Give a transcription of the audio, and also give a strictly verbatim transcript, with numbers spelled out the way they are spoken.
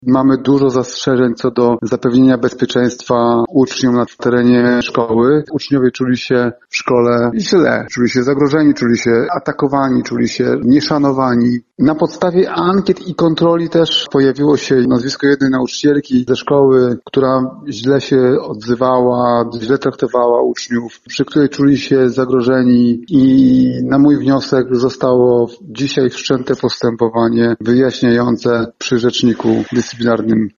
Mamy dużo zastrzeżeń co do zapewnienia bezpieczeństwa uczniom na terenie szkoły. Uczniowie czuli się w szkole źle, czuli się zagrożeni, czuli się atakowani, czuli się nieszanowani. Na podstawie ankiet i kontroli też pojawiło się nazwisko jednej nauczycielki ze szkoły, która źle się odzywała, źle traktowała uczniów, przy której czuli się zagrożeni i na mój wniosek zostało dzisiaj wszczęte postępowanie wyjaśniające przy rzeczniku dyscyplinarnym